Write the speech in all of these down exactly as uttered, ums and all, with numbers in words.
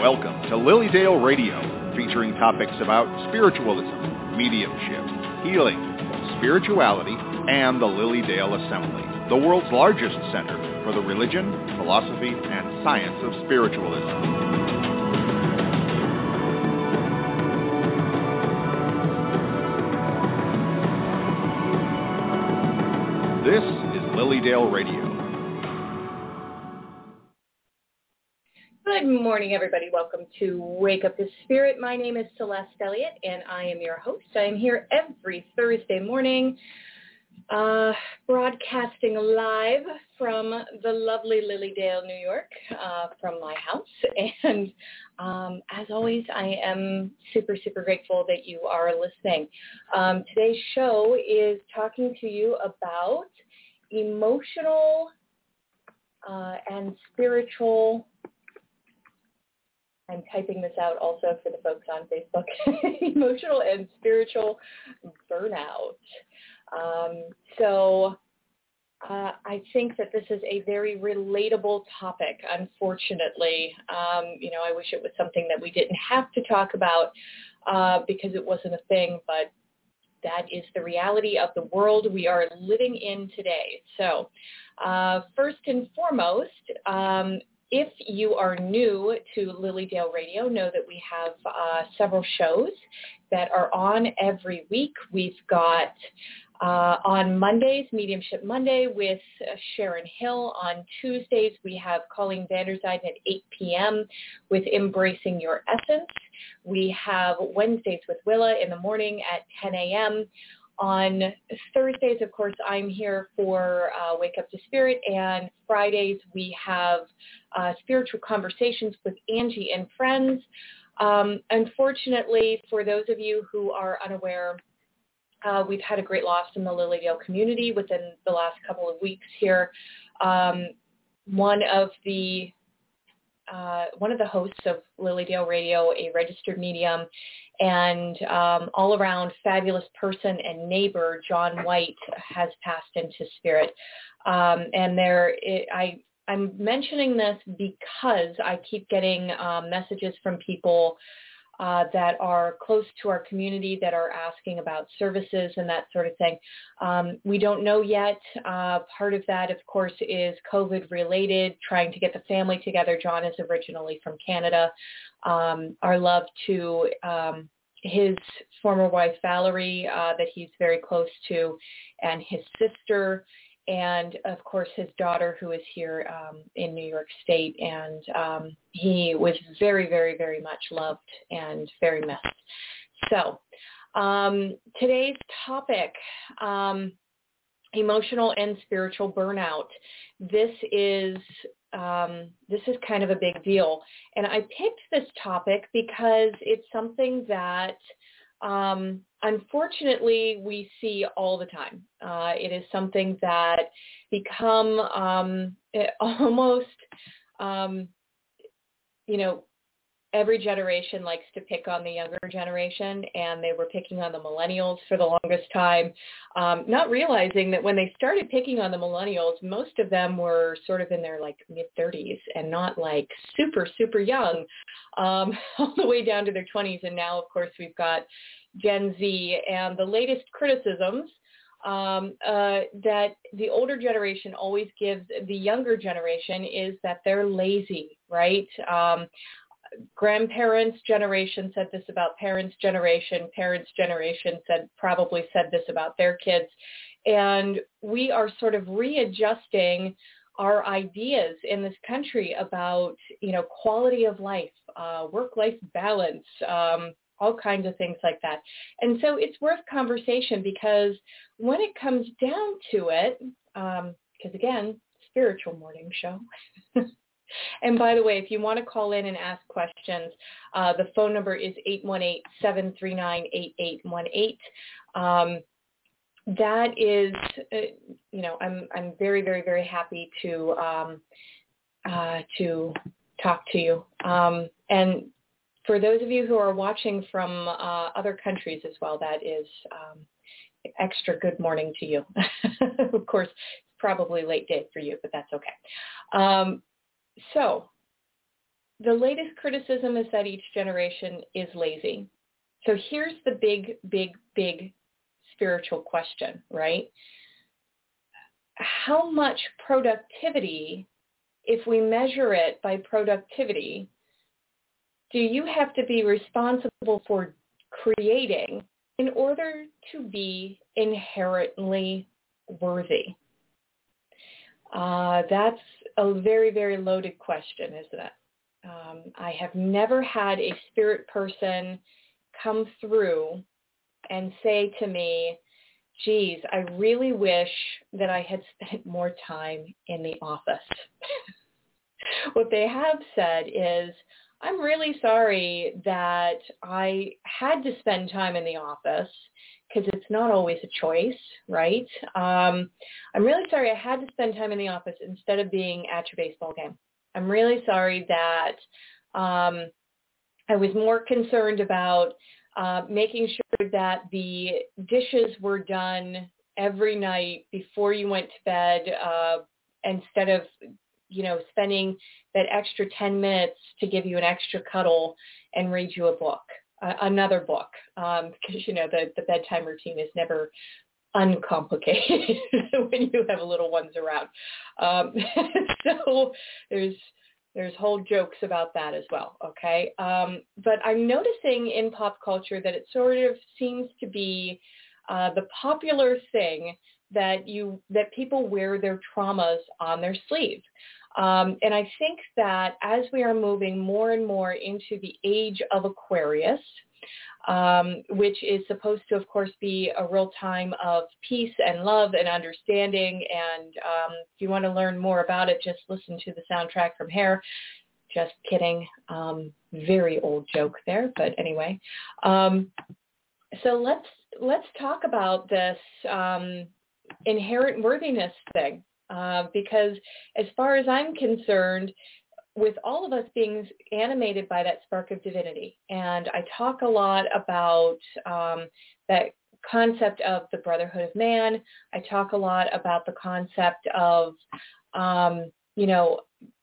Welcome to Lilydale Radio, featuring topics about spiritualism, mediumship, healing, spirituality, and the Lilydale Assembly, the world's largest center for the religion, philosophy, and science of spiritualism. This is Lilydale Radio. Good morning, everybody. Welcome to Wake Up to Spirit. My name is Celeste Elliott, and I am your host. I am here every Thursday morning, uh, broadcasting live from the lovely Lilydale, New York, uh, from my house. And um, as always, I am super, super grateful that you are listening. Um, today's show is talking to you about emotional uh, and spiritual. I'm typing this out also for the folks on Facebook. Emotional and spiritual burnout. Um, so uh, I think that this is a very relatable topic, unfortunately. Um, you know, I wish it was something that we didn't have to talk about uh, because it wasn't a thing, but that is the reality of the world we are living in today. So uh, first and foremost, um, if you are new to Lilydale Radio, know that we have uh, several shows that are on every week. We've got uh, on Mondays, Mediumship Monday with uh, Sharon Hill. On Tuesdays, we have Colleen Vanderzijden at eight p.m. with Embracing Your Essence. We have Wednesdays with Willa in the morning at ten a.m. On Thursdays, of course, I'm here for uh, Wake Up to Spirit, and Fridays we have uh, Spiritual Conversations with Angie and Friends. Um, unfortunately, for those of you who are unaware, uh, we've had a great loss in the Lilydale community within the last couple of weeks here. Um, one of the Uh, one of the hosts of Lilydale Radio, a registered medium, and um, all-around fabulous person and neighbor, John White, has passed into spirit. Um, and there, it, I, I'm mentioning this because I keep getting um, messages from people Uh, that are close to our community that are asking about services and that sort of thing. Um, we don't know yet. Uh, part of that, of course, is COVID related, trying to get the family together. John is originally from Canada. Um, our love to um, his former wife, Valerie, uh, that he's very close to, and his sister, and of course his daughter, who is here um, in New York State, and um, he was very, very, very much loved and very missed. So um, today's topic, um, emotional and spiritual burnout. This is um, this is kind of a big deal, and I picked this topic because it's something that Um, unfortunately, we see all the time. Uh, it is something that become um, almost, um, you know, every generation likes to pick on the younger generation, and they were picking on the millennials for the longest time, um, not realizing that when they started picking on the millennials, most of them were sort of in their like mid-thirties and not like super, super young, um, all the way down to their twenties. And now, of course, we've got Gen Z, and the latest criticisms um, uh, that the older generation always gives the younger generation is that they're lazy, right? Um, grandparents' generation said this about parents' generation. Parents' generation said probably said this about their kids. And we are sort of readjusting our ideas in this country about, you know, quality of life, uh, work-life balance, um, all kinds of things like that. And so it's worth conversation, because when it comes down to it, because um, again, spiritual morning show. And by the way, if you want to call in and ask questions, uh, the phone number is eight one eight, seven three nine, eight eight one eight. Um, that is, uh, you know, I'm I'm very, very, very happy to um, uh, to talk to you. Um, and for those of you who are watching from uh, other countries as well, that is um, extra good morning to you. Of course, it's probably late day for you, but that's okay. Um, So the latest criticism is that each generation is lazy. So here's the big, big, big spiritual question, right? How much productivity, if we measure it by productivity, do you have to be responsible for creating in order to be inherently worthy? Uh, that's a very, very loaded question, isn't it? Um, I have never had a spirit person come through and say to me, geez, I really wish that I had spent more time in the office. What they have said is, I'm really sorry that I had to spend time in the office because it's not always a choice, right? Um, I'm really sorry I had to spend time in the office instead of being at your baseball game. I'm really sorry that um, I was more concerned about uh, making sure that the dishes were done every night before you went to bed uh, instead of, you know, spending that extra ten minutes to give you an extra cuddle and read you a book, uh, another book, um, because, you know, the, the bedtime routine is never uncomplicated when you have little ones around. Um, so there's there's whole jokes about that as well, okay? Um, but I'm noticing in pop culture that it sort of seems to be uh, the popular thing that you that people wear their traumas on their sleeve. Um, and I think that as we are moving more and more into the age of Aquarius, um, which is supposed to, of course, be a real time of peace and love and understanding. And um, if you want to learn more about it, just listen to the soundtrack from Hair. Just kidding. Um, very old joke there. But anyway, um, so let's let's talk about this um, inherent worthiness thing. Uh, because as far as I'm concerned, with all of us being animated by that spark of divinity, and I talk a lot about um, that concept of the brotherhood of man. I talk a lot about the concept of, um, you know,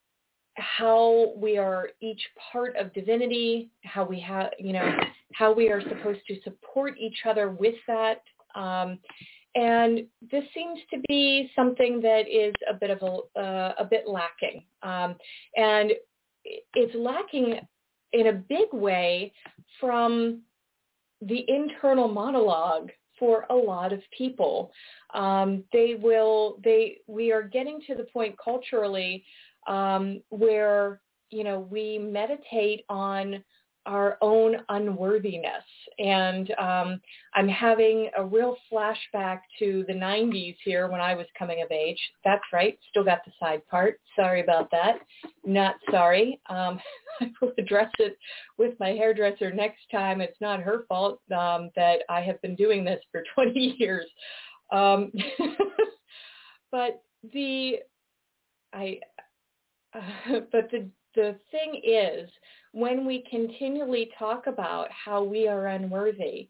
how we are each part of divinity, how we have, you know, how we are supposed to support each other with that. Um, And this seems to be something that is a bit of a, uh, a bit lacking. Um, and it's lacking in a big way from the internal monologue for a lot of people. Um, they will, they, we are getting to the point culturally um, where, you know, we meditate on our own unworthiness. And um, I'm having a real flashback to the nineties here when I was coming of age. That's right. Still got the side part. Sorry about that. Not sorry. Um, I will address it with my hairdresser next time. It's not her fault um, that I have been doing this for twenty years. Um, but the, I, uh, but the, the thing is, when we continually talk about how we are unworthy,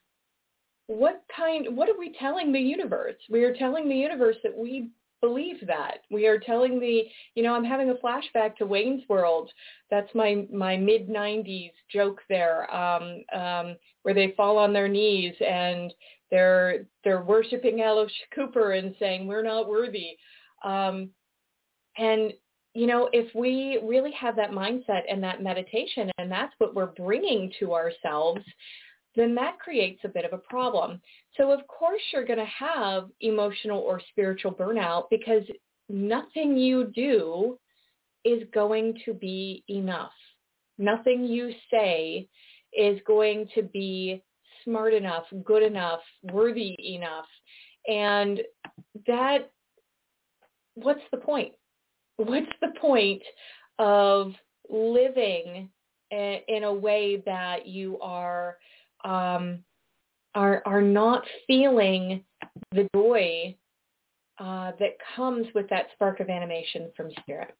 what kind, what are we telling the universe? We are telling the universe that we believe that. We are telling the, you know, I'm having a flashback to Wayne's World. That's my, my mid nineties joke there, um, um, where they fall on their knees and they're, they're worshiping Alice Cooper and saying, we're not worthy. Um, and you know, if we really have that mindset and that meditation, and that's what we're bringing to ourselves, then that creates a bit of a problem. So of course you're going to have emotional or spiritual burnout because nothing you do is going to be enough. Nothing you say is going to be smart enough, good enough, worthy enough. And that, what's the point? What's the point of living in a way that you are um, are are not feeling the joy uh, that comes with that spark of animation from spirit?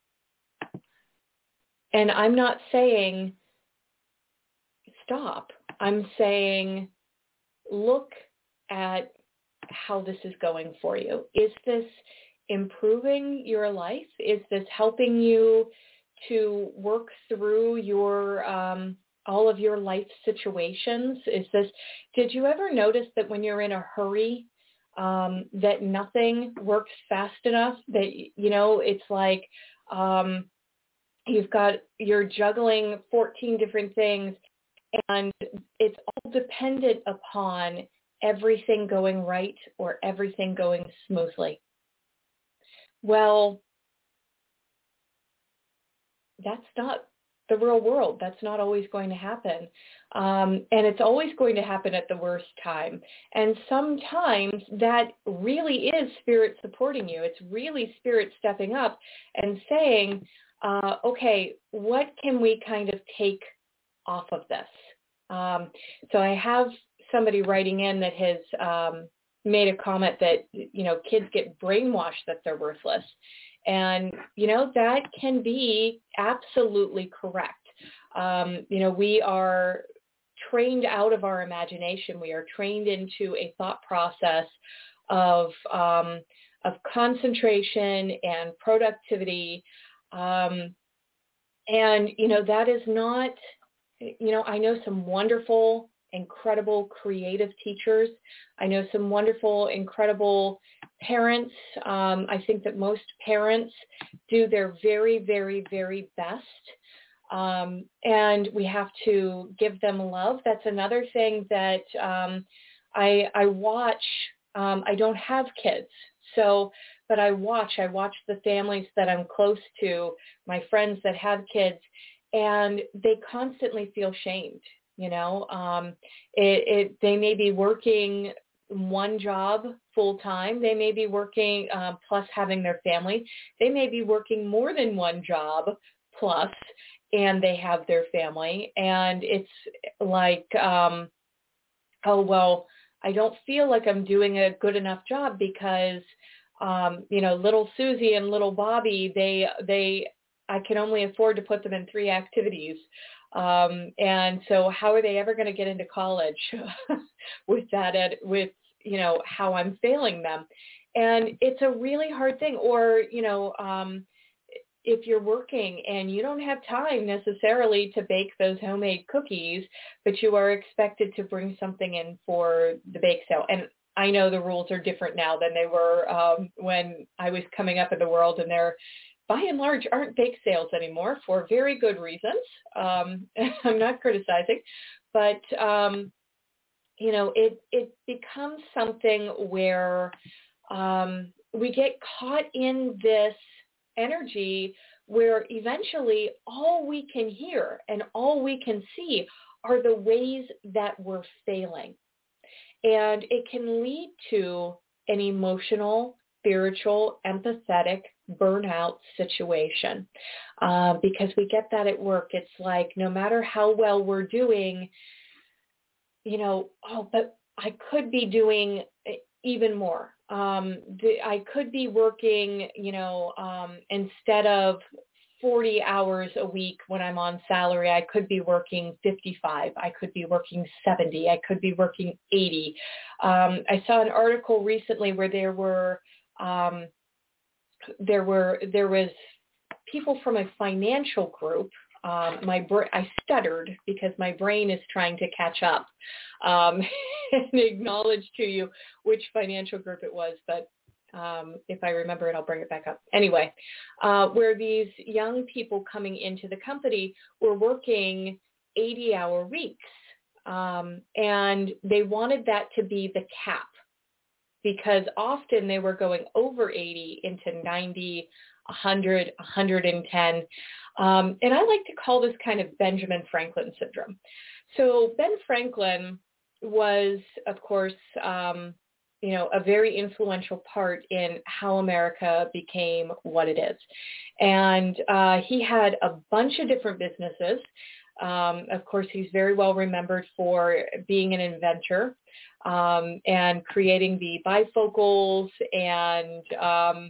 And I'm not saying stop. I'm saying look at how this is going for you. Is this improving your life? Is this helping you to work through your um, all of your life situations? Is this, did you ever notice that when you're in a hurry, um, that nothing works fast enough? That, you know, it's like um, you've got, you're juggling fourteen different things, and it's all dependent upon everything going right or everything going smoothly. Well, that's not the real world. That's not always going to happen. Um, and it's always going to happen at the worst time. And sometimes that really is spirit supporting you. It's really spirit stepping up and saying, uh, okay, what can we kind of take off of this? Um, so I have somebody writing in that has um, made a comment that, you know, kids get brainwashed that they're worthless. And, you know, that can be absolutely correct. Um, you know, we are trained out of our imagination. We are trained into a thought process of um, of concentration and productivity. Um, and, you know, that is not, you know, I know some wonderful, incredible creative teachers. I know some wonderful, incredible parents. Um, I think that most parents do their very, very, very best. Um, and we have to give them love. That's another thing that um, I, I watch. Um, I don't have kids, so, but I watch. I watch the families that I'm close to, my friends that have kids, and they constantly feel shamed. You know, um, it, it, they may be working one job full time. They may be working uh, plus having their family. They may be working more than one job plus, and they have their family. And it's like, um, oh, well, I don't feel like I'm doing a good enough job because, um, you know, little Susie and little Bobby, they, they, I can only afford to put them in three activities. Um, and so how are they ever going to get into college with that, ed, with, you know, how I'm failing them? And it's a really hard thing. Or, you know, um, if you're working and you don't have time necessarily to bake those homemade cookies, but you are expected to bring something in for the bake sale. And I know the rules are different now than they were um, when I was coming up in the world, and they're, by and large, aren't bake sales anymore for very good reasons. Um, I'm not criticizing, but, um, you know, it, it becomes something where um, we get caught in this energy where eventually all we can hear and all we can see are the ways that we're failing. And it can lead to an emotional, spiritual, empathetic burnout situation uh, because we get that at work. It's like no matter how well we're doing, you know, oh, but I could be doing even more. Um, the, I could be working, you know, um, instead of forty hours a week when I'm on salary, I could be working fifty-five. I could be working seventy. I could be working eighty. Um, I saw an article recently where there were, um, there were, there was people from a financial group. Um, my br- I stuttered because my brain is trying to catch up um, and acknowledge to you which financial group it was. But um, if I remember it, I'll bring it back up. Anyway, uh, where these young people coming into the company were working eighty-hour weeks, um, and they wanted that to be the cap because often they were going over eighty into ninety, one hundred, one hundred ten. Um, and I like to call this kind of Benjamin Franklin syndrome. So Ben Franklin was, of course, um, you know, a very influential part in how America became what it is. And uh, he had a bunch of different businesses. Um, of course, he's very well remembered for being an inventor um, and creating the bifocals and um,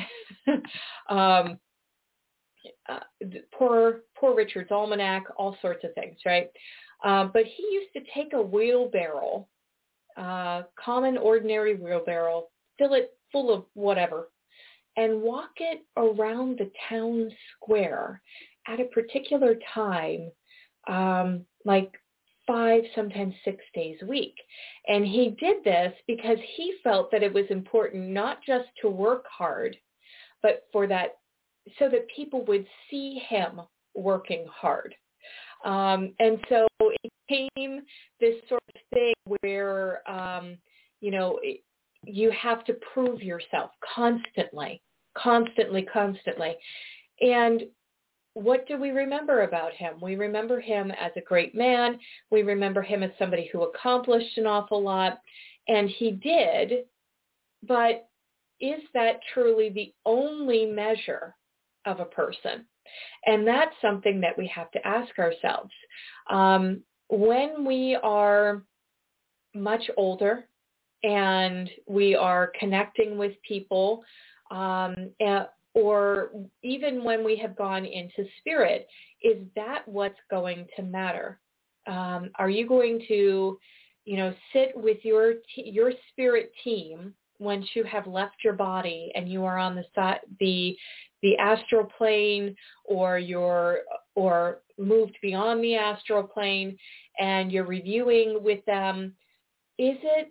um, uh, poor, poor Richard's Almanac, all sorts of things, right? Uh, but he used to take a wheelbarrow, uh, common, ordinary wheelbarrow, fill it full of whatever, and walk it around the town square at a particular time, um, like five, sometimes six days a week. And he did this because he felt that it was important not just to work hard, but for that, so that people would see him working hard. Um, and so it became this sort of thing where, um, you know, you have to prove yourself constantly, constantly, constantly. And what do we remember about him? We remember him as a great man. We remember him as somebody who accomplished an awful lot. And he did, but is that truly the only measure of a person? And that's something that we have to ask ourselves. Um, when we are much older and we are connecting with people, um, and, or even when we have gone into spirit, is that what's going to matter? Um, are you going to, you know, sit with your t- your spirit team once you have left your body and you are on the the the astral plane, or you're or moved beyond the astral plane, and you're reviewing with them? Is it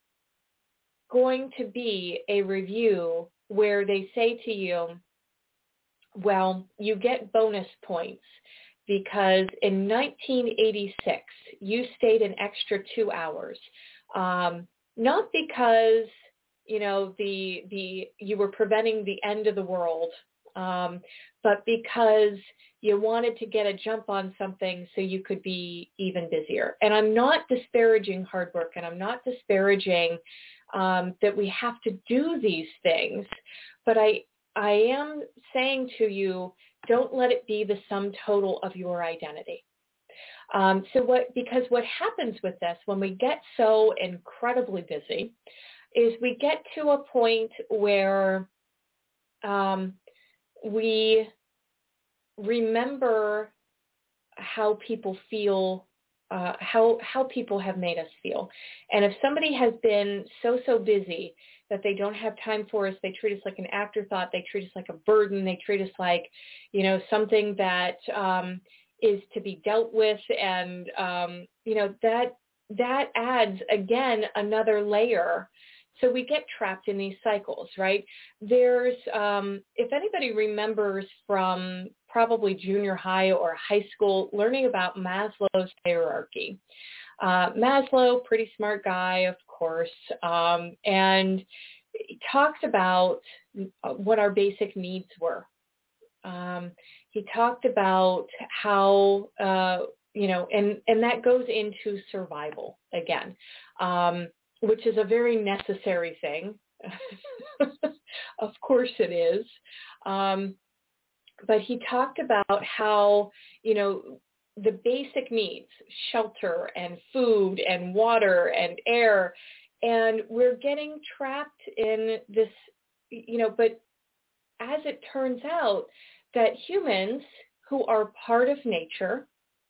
going to be a review where they say to you, well, you get bonus points because in nineteen eighty-six you stayed an extra two hours, um, not because you know the the you were preventing the end of the world, um, but because you wanted to get a jump on something so you could be even busier. And I'm not disparaging hard work, and I'm not disparaging um, that we have to do these things, but I I am saying to you, don't let it be the sum total of your identity. Um, so what, because what happens with this when we get so incredibly busy is we get to a point where um, we remember how people feel, uh, how how people have made us feel. And if somebody has been so, so busy that they don't have time for us, they treat us like an afterthought, they treat us like a burden, they treat us like, you know, something that um, is to be dealt with. And, um, you know, that that adds, again, another layer. So we get trapped in these cycles, right? There's, um, if anybody remembers from probably junior high or high school, learning about Maslow's hierarchy. Uh, Maslow, pretty smart guy, of course, um, and he talked about what our basic needs were. Um, he talked about how, uh, you know, and, and that goes into survival again. Um, which is a very necessary thing. Of course it is. Um, but he talked about how, you know, the basic needs, shelter and food and water and air, and we're getting trapped in this, you know, but as it turns out that humans who are part of nature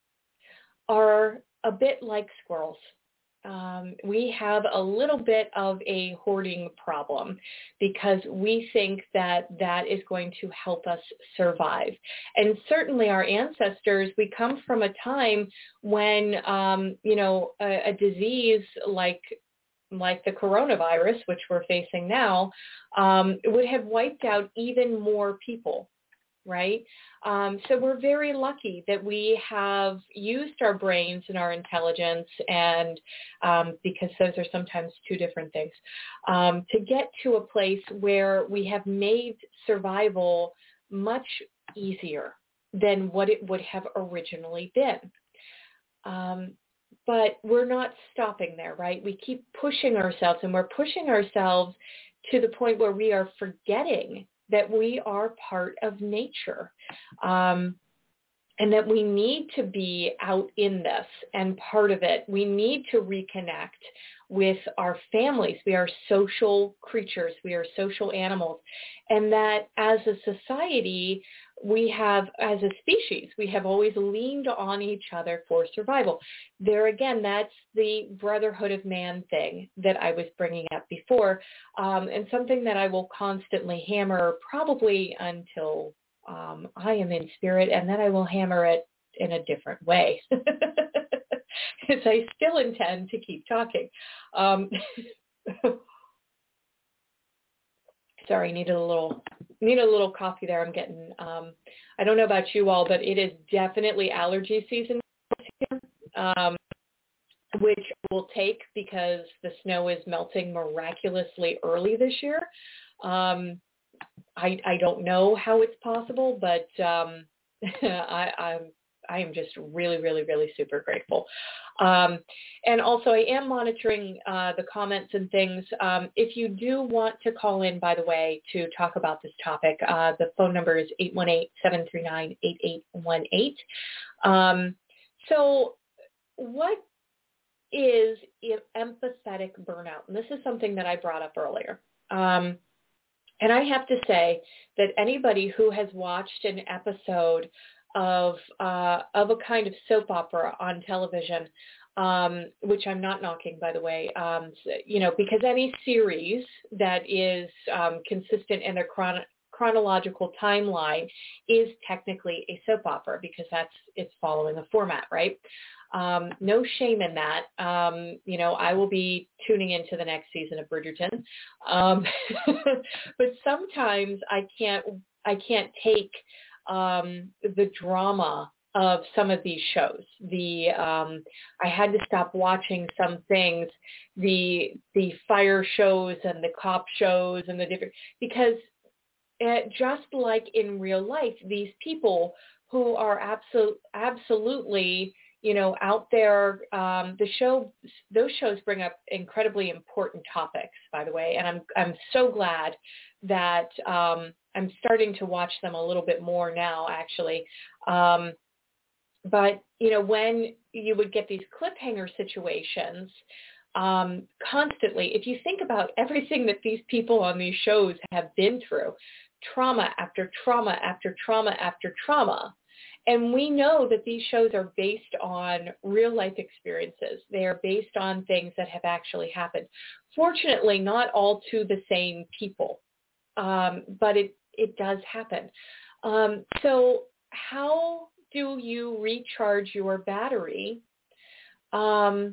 are a bit like squirrels. Um, we have a little bit of a hoarding problem because we think that that is going to help us survive. And certainly our ancestors, we come from a time when, um, you know, a, a disease like like the coronavirus, which we're facing now, um, would have wiped out even more people. Right? Um, so we're very lucky that we have used our brains and our intelligence, and um, because those are sometimes two different things, um, to get to a place where we have made survival much easier than what it would have originally been. Um, but we're not stopping there, right? We keep pushing ourselves, and we're pushing ourselves to the point where we are forgetting that we are part of nature, um, and that we need to be out in this and part of it. We need to reconnect with our families. We are social creatures. We are social animals. And that as a society, we have, as a species, we have always leaned on each other for survival. There again, that's the brotherhood of man thing that I was bringing up before, um, and something that I will constantly hammer probably until um, I am in spirit, and then I will hammer it in a different way. Because I still intend to keep talking. Um, sorry, needed a little need a little coffee there. I'm getting. Um, I don't know about you all, but it is definitely allergy season here, um, which we'll take because the snow is melting miraculously early this year. Um, I I don't know how it's possible, but um, I, I'm I am just really, really, really super grateful. Um, and also, I am monitoring uh, the comments and things. Um, if you do want to call in, by the way, to talk about this topic, uh, the phone number is eight one eight, seven three nine, eight eight one eight. Um, so what is empathetic burnout? And this is something that I brought up earlier. Um, and I have to say that anybody who has watched an episode of uh, of a kind of soap opera on television, um, which I'm not knocking, by the way, um, you know, because any series that is um, consistent in their chron- chronological timeline is technically a soap opera because that's it's following a format, right? Um, no shame in that. Um, you know, I will be tuning into the next season of Bridgerton, um, but sometimes I can't I can't take um, the drama of some of these shows. The um, I had to stop watching some things, the the fire shows and the cop shows and the different because uh, just like in real life, these people who are absolute absolutely you know out there, um, the show those shows bring up incredibly important topics, by the way, and I'm I'm so glad that um, I'm starting to watch them a little bit more now, actually. Um, but, you know, when you would get these cliffhanger situations um, constantly, if you think about everything that these people on these shows have been through, trauma after trauma after trauma after trauma, and we know that these shows are based on real life experiences. They are based on things that have actually happened. Fortunately, not all to the same people. Um, but it, it does happen. Um, so how do you recharge your battery um,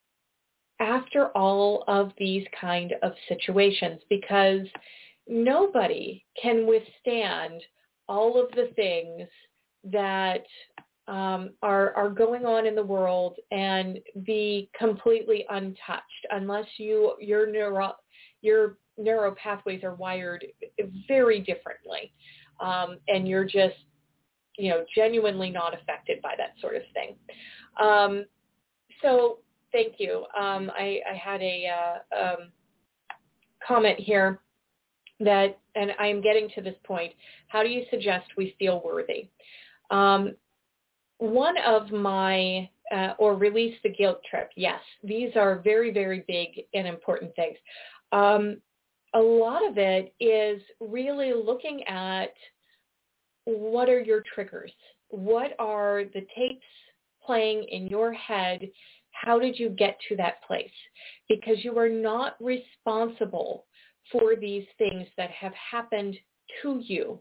after all of these kind of situations? Because nobody can withstand all of the things that um, are, are going on in the world and be completely untouched unless you, your neuro, your neural pathways are wired very differently. Um, and you're just, you know, genuinely not affected by that sort of thing. Um, so thank you. Um, I, I had a uh, um, comment here that, and I am getting to this point, how do you suggest we feel worthy? Um, one of my, uh, or release the guilt trip, yes, these are very, very big and important things. Um, a lot of it is really looking at what are your triggers? What are the tapes playing in your head? How did you get to that place? Because you are not responsible for these things that have happened to you.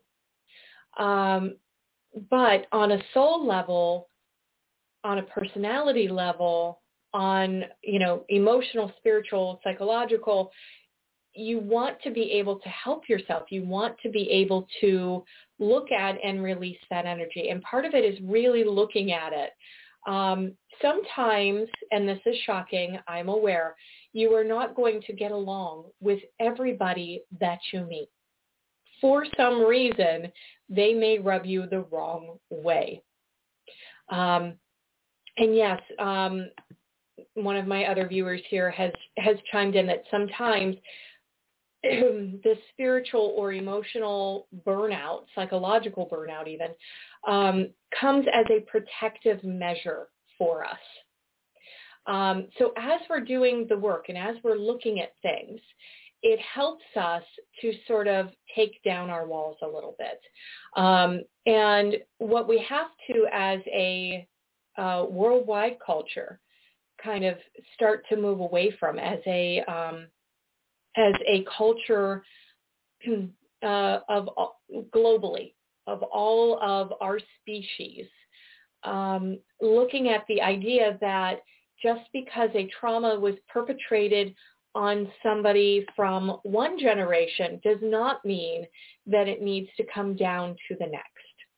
Um, but on a soul level, on a personality level, on, you know, emotional, spiritual, psychological, you want to be able to help yourself. You want to be able to look at and release that energy. And part of it is really looking at it. Um, sometimes, and this is shocking, I'm aware, you are not going to get along with everybody that you meet. For some reason, they may rub you the wrong way. Um, and yes, um, one of my other viewers here has, has chimed in that sometimes the spiritual or emotional burnout, psychological burnout even, um, comes as a protective measure for us. Um, so as we're doing the work and as we're looking at things, it helps us to sort of take down our walls a little bit. Um, and what we have to, as a uh, worldwide culture, kind of start to move away from as a um, as a culture uh, of uh, globally, of all of our species, um, looking at the idea that just because a trauma was perpetrated on somebody from one generation does not mean that it needs to come down to the next.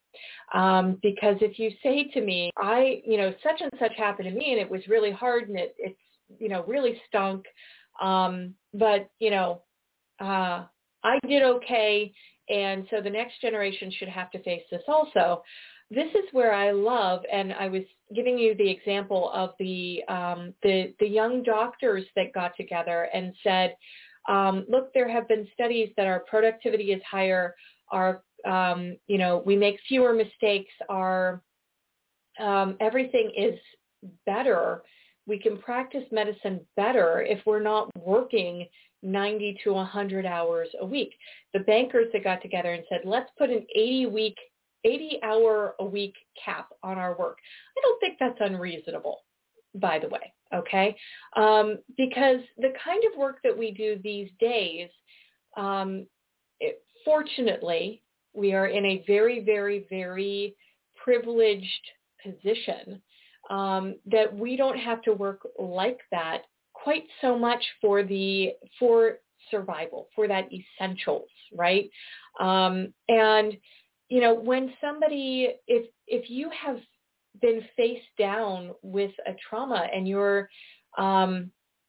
Um, because if you say to me, I, you know, such and such happened to me and it was really hard and it, it's, you know, really stunk. Um, but, you know, uh, I did okay. And so the next generation should have to face this also. This is where I love, and I was giving you the example of the um, the, the young doctors that got together and said, um, look, there have been studies that our productivity is higher, our, um, you know, we make fewer mistakes, our um, everything is better. We can practice medicine better if we're not working ninety to one hundred hours a week. The bankers that got together and said, let's put an eighty week eighty hour a week cap on our work. I don't think that's unreasonable, by the way, okay? Um, because the kind of work that we do these days, um, it, fortunately, we are in a very, very, very privileged position um, that we don't have to work like that quite so much for the for survival, for that essentials, right? Um, and you know, when somebody, if if you have been face down with a trauma and you're, um,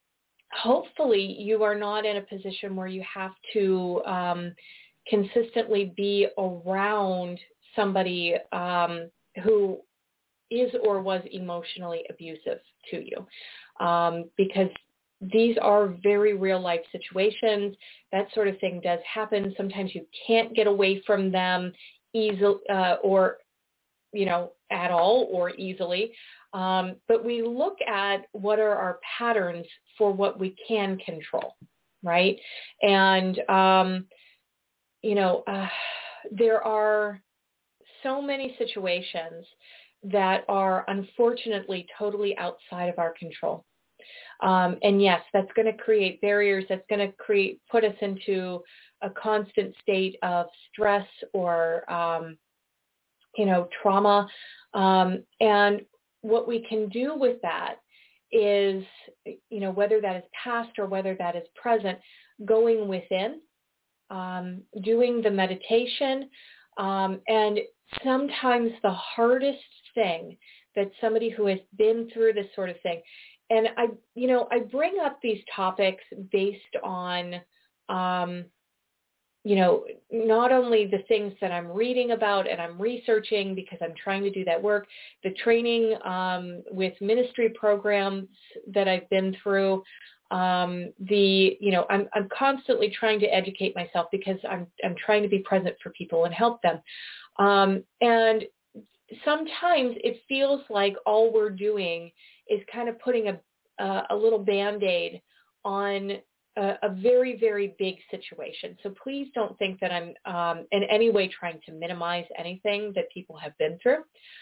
hopefully you are not in a position where you have to um, consistently be around somebody um, who is or was emotionally abusive to you, um, because these are very real life situations. That sort of thing does happen. Sometimes you can't get away from them easily, uh, or, you know, at all or easily. Um, but we look at what are our patterns for what we can control, right? And, um, you know, uh, there are so many situations that are unfortunately totally outside of our control. Um, and yes, that's going to create barriers. That's going to create, put us into a constant state of stress or, um, you know, trauma. Um, and what we can do with that is, you know, whether that is past or whether that is present, going within, um, doing the meditation. Um, and sometimes the hardest thing that somebody who has been through this sort of thing, and I, you know, I bring up these topics based on, um, you know, not only the things that I'm reading about and I'm researching because I'm trying to do that work, the training um, with ministry programs that I've been through, um, the, you know, I'm, I'm constantly trying to educate myself because I'm, I'm trying to be present for people and help them. Um, and sometimes it feels like all we're doing is kind of putting a, uh, a little Band-Aid on a, a very, very big situation. So please don't think that I'm um, in any way trying to minimize anything that people have been through.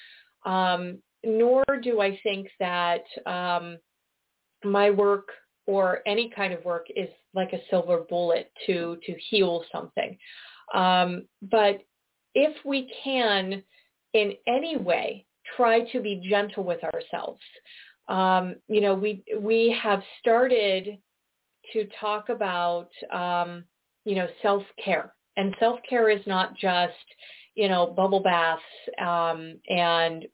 Um, nor do I think that um, my work or any kind of work is like a silver bullet to, to heal something. Um, but if we can in any way try to be gentle with ourselves, um, you know, we, we have started to talk about, um, you know, self-care. And self-care is not just, you know, bubble baths um, and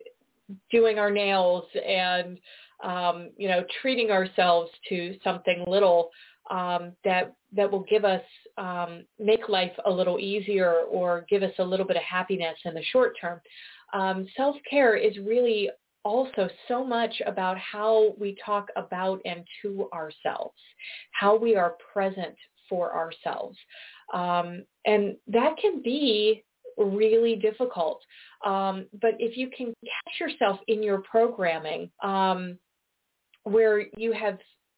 doing our nails and, um, you know, treating ourselves to something little um, that that will give us, um, make life a little easier or give us a little bit of happiness in the short term. Um, self-care is really also so much about how we talk about and to ourselves, how we are present for ourselves. Um, and that can be really difficult. Um, but if you can catch yourself in your programming, um, where you have,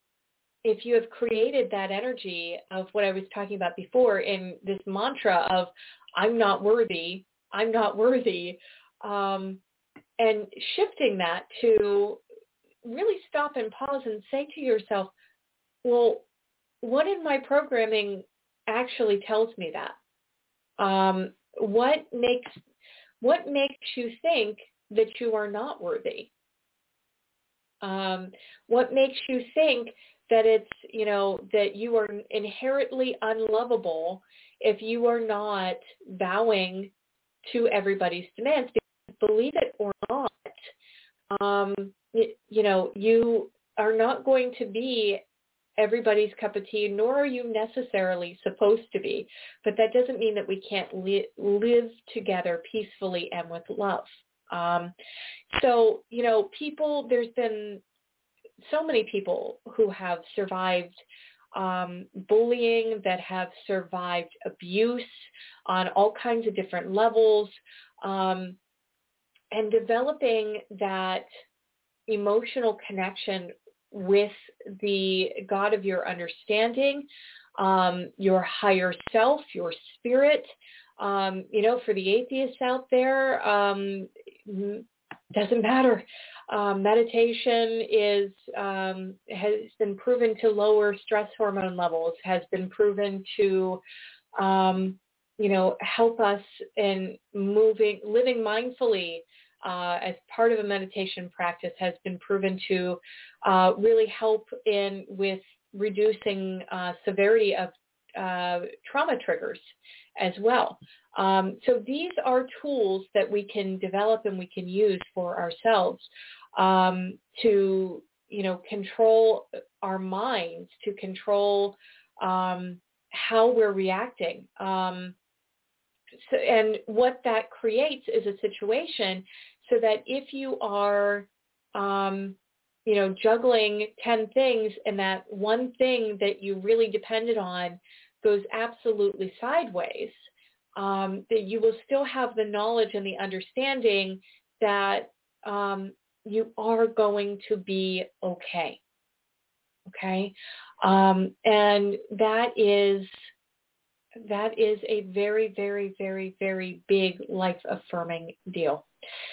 if you have created that energy of what I was talking about before in this mantra of, I'm not worthy, I'm not worthy, um, and shifting that to really stop and pause and say to yourself, well, what in my programming actually tells me that? Um, what makes what makes you think that you are not worthy? Um, what makes you think that it's, you know, that you are inherently unlovable if you are not bowing to everybody's demands? Because believe it or not, um, you, you know, you are not going to be everybody's cup of tea, nor are you necessarily supposed to be. But that doesn't mean that we can't li- live together peacefully and with love. Um, so, you know, people, there's been so many people who have survived um, bullying, that have survived abuse on all kinds of different levels, um, and developing that emotional connection with the God of your understanding, um, your higher self, your spirit. Um, you know, for the atheists out there, um, doesn't matter. Um, meditation is um, has been proven to lower stress hormone levels, has been proven to, um, you know, help us in moving, living mindfully uh, as part of a meditation practice, has been proven to uh, really help in with reducing uh, severity of uh, trauma triggers as well. Um, so these are tools that we can develop and we can use for ourselves um, to, you know, control our minds, to control um, how we're reacting. Um, so, and what that creates is a situation so that if you are, um, you know, juggling ten things and that one thing that you really depended on goes absolutely sideways, um, that you will still have the knowledge and the understanding that um, you are going to be okay. Okay. Um, and that is, that is a very, very, very, very big life-affirming deal.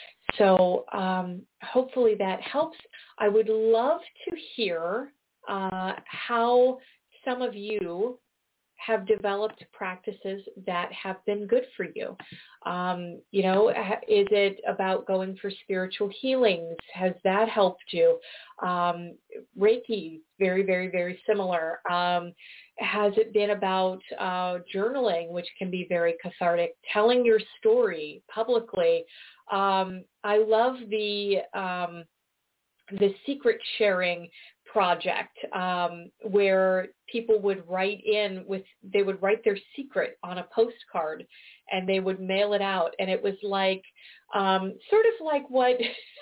So um, hopefully that helps. I would love to hear uh, how some of you have developed practices that have been good for you. Um, you know, is it about going for spiritual healings? Has that helped you? Um, Reiki, very, very, very similar. Um, has it been about uh, journaling, which can be very cathartic, telling your story publicly? Um, I love the um, the secret sharing project um, where people would write in with, they would write their secret on a postcard and they would mail it out. And it was like, um, sort of like what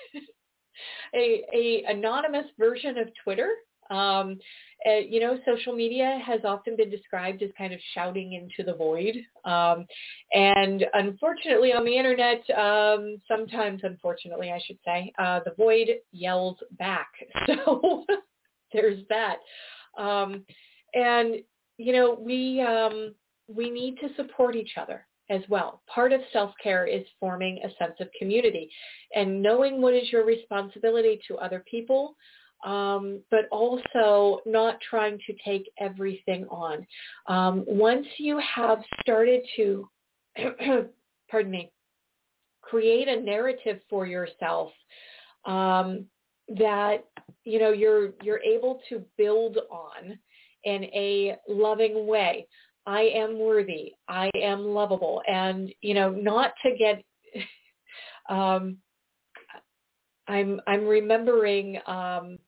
a, a anonymous version of Twitter. Um, uh, you know, social media has often been described as kind of shouting into the void. Um, and unfortunately on the internet, um, sometimes unfortunately I should say, uh, the void yells back. So there's that. Um, and, you know, we um, we need to support each other as well. Part of self-care is forming a sense of community and knowing what is your responsibility to other people, um, but also not trying to take everything on. Um, once you have started to, pardon me, create a narrative for yourself, um, that, you know, you're, you're able to build on in a loving way. I am worthy. I am lovable. And, you know, not to get, um, I'm, I'm remembering, um,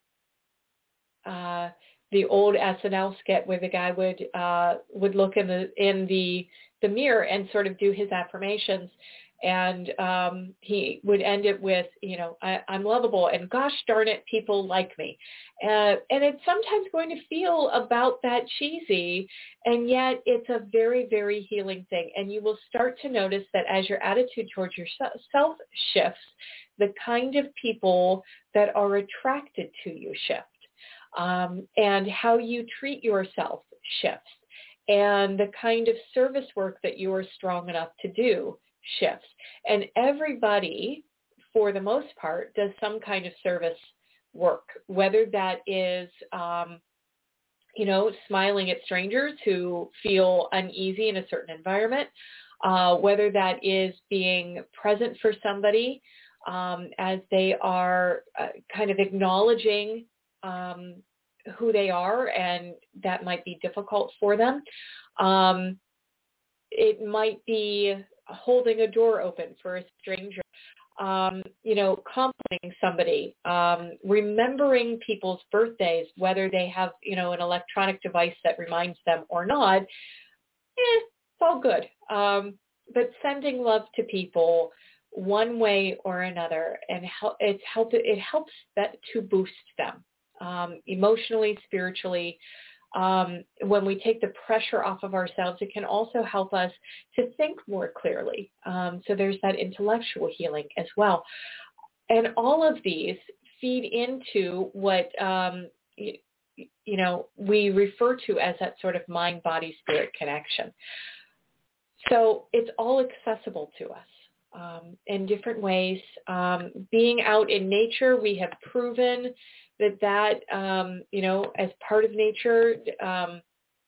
uh, the old S N L skit where the guy would, uh, would look in the, in the, the mirror and sort of do his affirmations. And um, he would end it with, you know, I, I'm lovable and gosh darn it, people like me. Uh, and it's sometimes going to feel about that cheesy, and yet it's a very, very healing thing. And you will start to notice that as your attitude towards yourself shifts, the kind of people that are attracted to you shift, um, and how you treat yourself shifts, and the kind of service work that you are strong enough to do shifts. And everybody, for the most part, does some kind of service work, whether that is, um, you know, smiling at strangers who feel uneasy in a certain environment, uh, whether that is being present for somebody um, as they are uh, kind of acknowledging um, who they are, and that might be difficult for them. Um, it might be holding a door open for a stranger. Um, you know, complimenting somebody, um, remembering people's birthdays, whether they have, you know, an electronic device that reminds them or not, eh, it's all good. Um, but sending love to people one way or another, and help, it's help, it helps that to boost them um, emotionally, spiritually. Um, when we take the pressure off of ourselves, it can also help us to think more clearly. Um, so there's that intellectual healing as well. And all of these feed into what, um, you, you know, we refer to as that sort of mind-body-spirit connection. So it's all accessible to us um, in different ways. Um, being out in nature, we have proven that that, um, you know, as part of nature, um,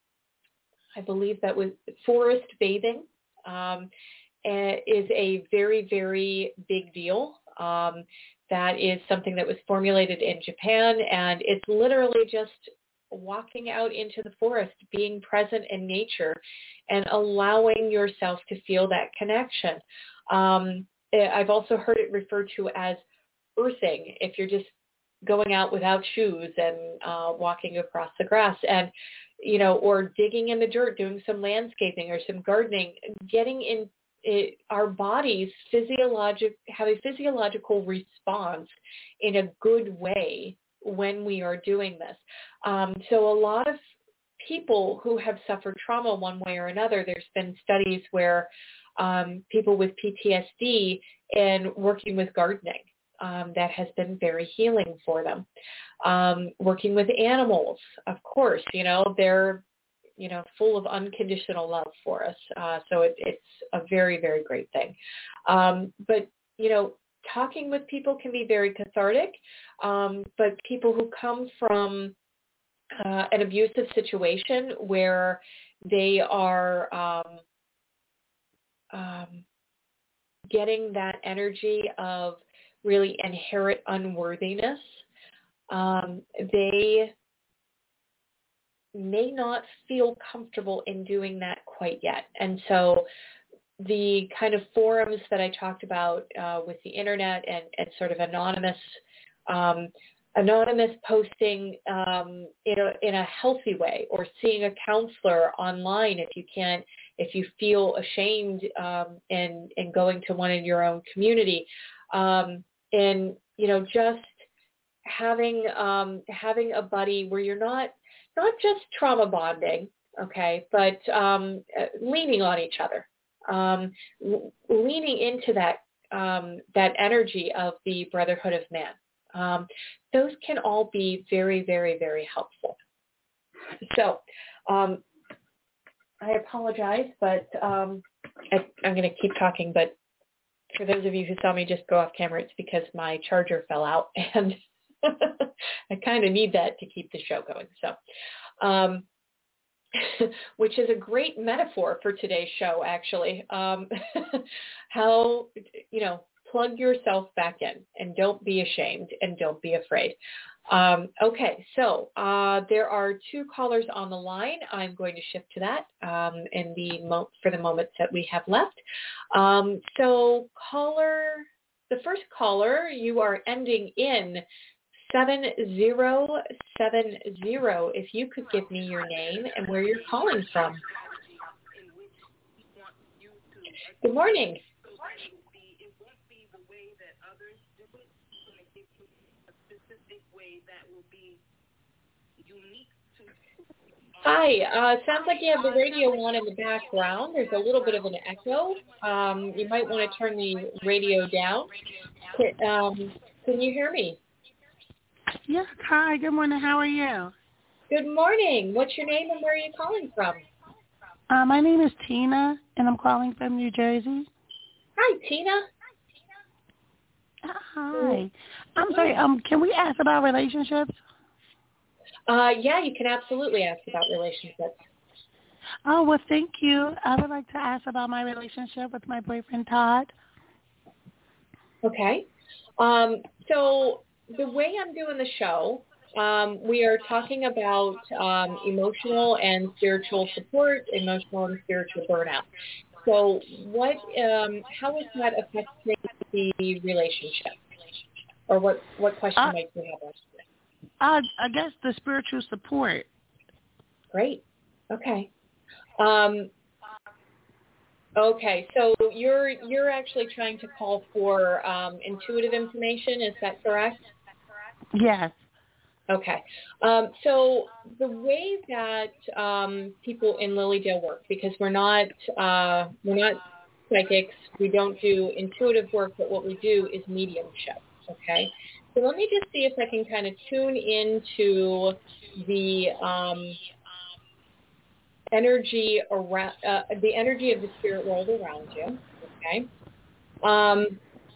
I believe that was forest bathing um, is a very, very big deal. Um, that is something that was formulated in Japan, and it's literally just walking out into the forest, being present in nature, and allowing yourself to feel that connection. Um, I've also heard it referred to as earthing, if you're just going out without shoes and uh, walking across the grass, and, you know, or digging in the dirt, doing some landscaping or some gardening, getting in it, our bodies physiologic have a physiological response in a good way when we are doing this. Um, so a lot of people who have suffered trauma one way or another, there's been studies where um, people with P T S D and working with gardening, Um, that has been very healing for them. Um, working with animals, of course, you know, they're, you know, full of unconditional love for us. Uh, so it, it's a very, very great thing. Um, but, you know, talking with people can be very cathartic. Um, but people who come from uh, an abusive situation where they are um, um, getting that energy of really inherent unworthiness, um, they may not feel comfortable in doing that quite yet. And so the kind of forums that I talked about uh, with the internet and, and sort of anonymous um, anonymous posting um, in a in a healthy way, or seeing a counselor online if you can't, if you feel ashamed um, in in going to one in your own community. Um, and, you know, just having um, having a buddy where you're not not just trauma bonding, okay, but um, uh, leaning on each other, um, w- leaning into that um, that energy of the brotherhood of man. Um, those can all be very, very, very helpful. So um, I apologize, but um, I, I'm going to keep talking, but for those of you who saw me just go off camera, it's because my charger fell out, and I kind of need that to keep the show going. So, um, which is a great metaphor for today's show, actually. Um, how, you know, plug yourself back in, and don't be ashamed, and don't be afraid. Um, okay, so uh, there are two callers on the line. I'm going to shift to that um, in the mo- for the moments that we have left. Um, so caller, the first caller, you are ending in seven zero seven zero. If you could give me your name and where you're calling from. Good morning. Hi, uh, sounds like you have the radio on in the background. There's a little bit of an echo. Um, you might want to turn the radio down. Um, can you hear me? Yes, hi, good morning. How are you? Good morning. What's your name and where are you calling from? Uh, my name is Tina, and I'm calling from New Jersey. Hi, Tina. Hi. I'm sorry, um, can we ask about relationships? Uh, yeah, you can absolutely ask about relationships. Oh, well, thank you. I would like to ask about my relationship with my boyfriend, Todd. Okay. Um, so the way I'm doing the show, um, we are talking about um, emotional and spiritual support, emotional and spiritual burnout. So what, um, how is that affecting the relationship? Or what, what question Uh, might you have? I, I guess the spiritual support. Great. Okay. Um, okay. So you're you're actually trying to call for um, intuitive information. Is that correct? Yes. Okay. Um, so the way that um, people in Lilydale work, because we're not uh, we're not psychics, we don't do intuitive work, but what we do is mediumship. Okay. So let me just see if I can kind of tune into the um, energy around uh, the energy of the spirit world around you. Okay. Um,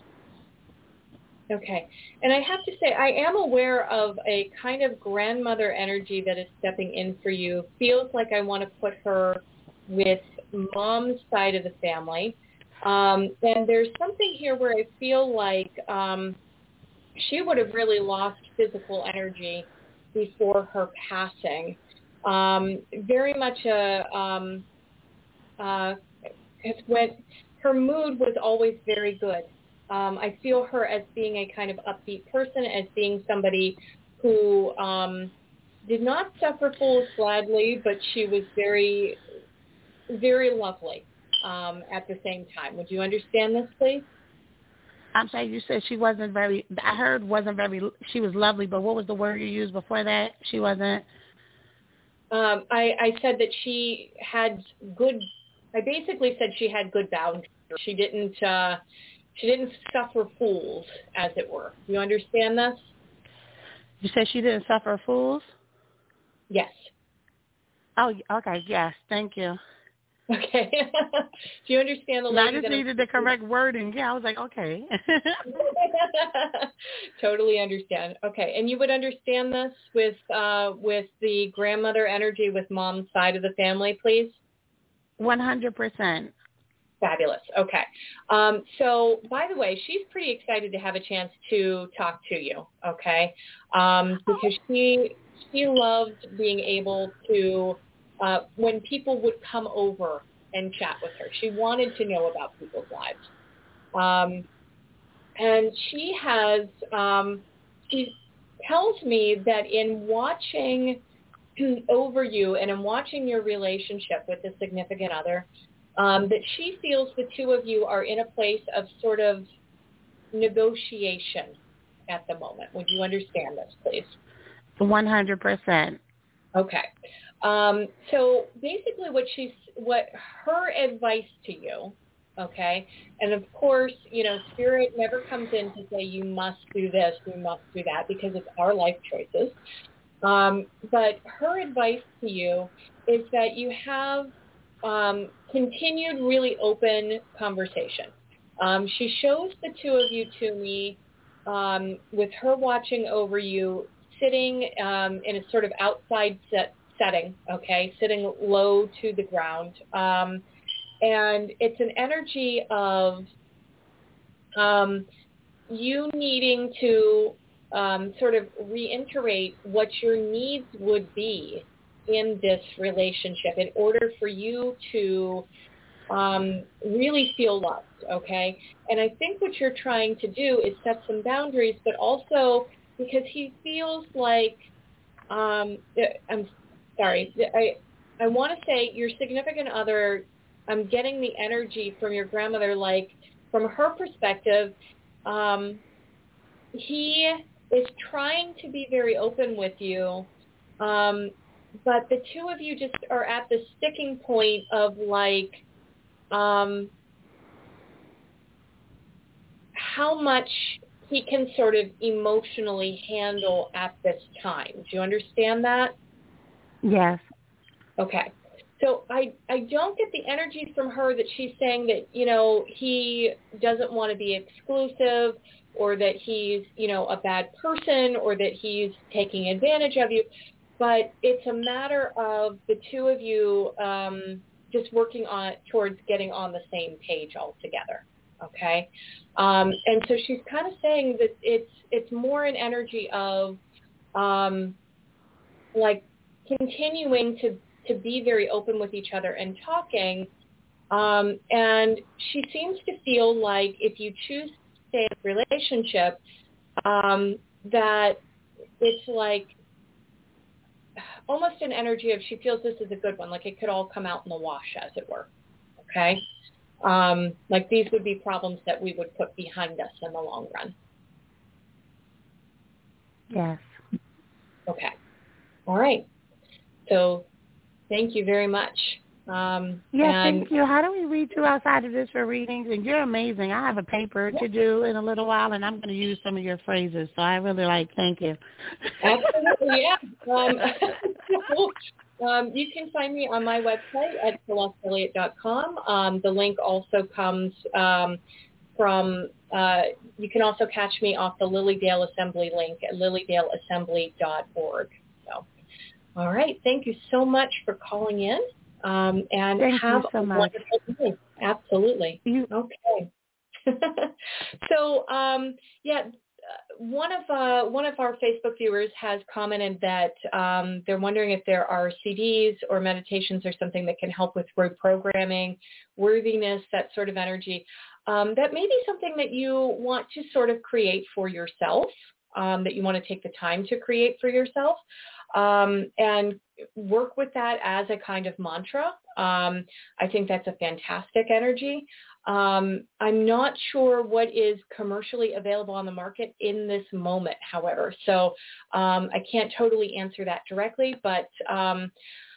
okay. And I have to say, I am aware of a kind of grandmother energy that is stepping in for you. Feels like I want to put her with mom's side of the family. Um, and there's something here where I feel like um, she would have really lost physical energy before her passing. Um, very much a, um, uh, when her mood was always very good. Um, I feel her as being a kind of upbeat person, as being somebody who um, did not suffer fools gladly, but she was very, very lovely um, at the same time. Would you understand this, please? I'm sorry, you said she wasn't very, I heard wasn't very, she was lovely, but what was the word you used before that? She wasn't? Um, I, I said that she had good, I basically said she had good boundaries. She didn't, uh, she didn't suffer fools, as it were. You understand this? You said she didn't suffer fools? Yes. Oh, okay, yes, thank you. Okay. Do you understand the No, I lady just that I'm needed the correct wording. Yeah, I was like, okay. Totally understand. Okay, and you would understand this with uh, with the grandmother energy with mom's side of the family, please? one hundred percent. Fabulous. Okay. Um, so, by the way, she's pretty excited to have a chance to talk to you, okay, um, because she she loved being able to, uh, when people would come over and chat with her, she wanted to know about people's lives. Um, and she has, um, she tells me that in watching over you and in watching your relationship with a significant other, um, that she feels the two of you are in a place of sort of negotiation at the moment. Would you understand this, please? one hundred percent. Okay. Um, so basically what she's, what her advice to you, okay, and of course, you know, Spirit never comes in to say you must do this, you must do that, because it's our life choices. Um, but her advice to you is that you have um, continued really open conversation. Um, she shows the two of you to me um, with her watching over you, sitting um, in a sort of outside set, setting, okay, sitting low to the ground. Um, and it's an energy of um, you needing to um, sort of reiterate what your needs would be in this relationship in order for you to um, really feel loved, okay? And I think what you're trying to do is set some boundaries, but also because he feels like, um, I'm sorry, I, I want to say your significant other, I'm getting the energy from your grandmother, like from her perspective, um, he is trying to be very open with you, um, but the two of you just are at the sticking point of like um, how much he can sort of emotionally handle at this time. Do you understand that? Yes. Okay. So I, I don't get the energy from her that she's saying that, you know, he doesn't want to be exclusive or that he's, you know, a bad person or that he's taking advantage of you. but it's a matter of the two of you um, just working on towards getting on the same page altogether. Okay, um, and so she's kind of saying that it's it's more an energy of um, like continuing to, to be very open with each other and talking. Um, and she seems to feel like if you choose to stay in a relationship, um, that it's like almost an energy of she feels this is a good one, like it could all come out in the wash, as it were. Okay? Um, like these would be problems that we would put behind us in the long run. Yes. Okay. All right. So thank you very much. Um, yeah, and thank you. How do we read you outside of this for readings? And you're amazing. I have a paper yeah. to do in a little while, and I'm going to use some of your phrases. So I really like, thank you. Absolutely, yeah. Um, um, you can find me on my website at celeste elliott dot com. Um, the link also comes um, from, uh, you can also catch me off the Lily Dale Assembly link at lily dale assembly dot org. So, all right. Thank you so much for calling in. Um, and Thank have you so a much. wonderful day. Absolutely. You, okay. so, um, yeah, one of uh, one of our Facebook viewers has commented that um, they're wondering if there are C Ds or meditations or something that can help with reprogramming, worthiness, that sort of energy. Um, that may be something that you want to sort of create for yourself, um, that you want to take the time to create for yourself. Um, and work with that as a kind of mantra. Um, I think that's a fantastic energy. Um, I'm not sure what is commercially available on the market in this moment, however. So um, I can't totally answer that directly, but um,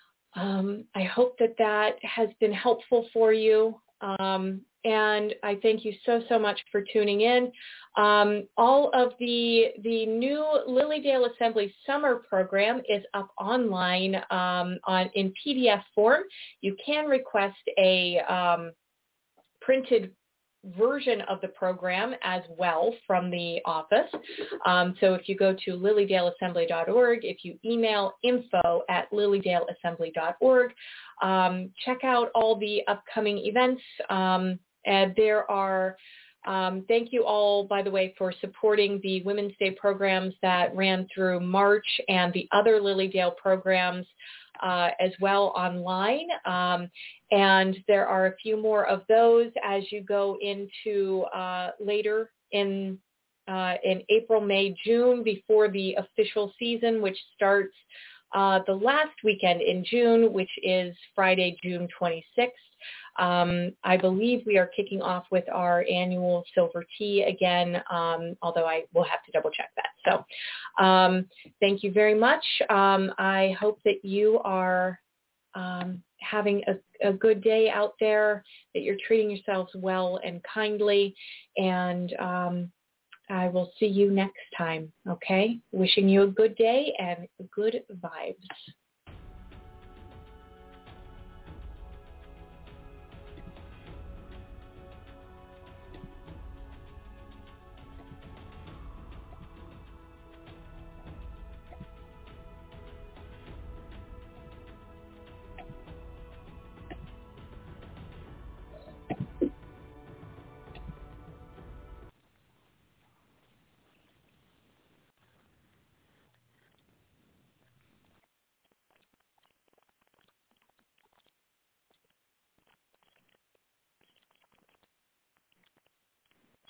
um, I hope that that has been helpful for you. Um, and I thank you so, so much for tuning in. Um, all of the the new Lily Dale Assembly summer program is up online um, on in P D F form. You can request a um, printed version of the program as well from the office. Um, so if you go to lily dale assembly dot org, if you email info at lily dale assembly dot org, um, check out all the upcoming events. Um, and there are, um, thank you all, by the way, for supporting the Women's Day programs that ran through March and the other Lily Dale programs Uh, as well online. Um, and there are a few more of those as you go into uh, later in uh, in April, May, June, before the official season, which starts uh, the last weekend in June, which is Friday, June twenty-sixth. Um, I believe we are kicking off with our annual Silver Tea again, um, although I will have to double check that. So um, thank you very much. Um, I hope that you are um, having a, a good day out there, that you're treating yourselves well and kindly, and um, I will see you next time, okay? Wishing you a good day and good vibes.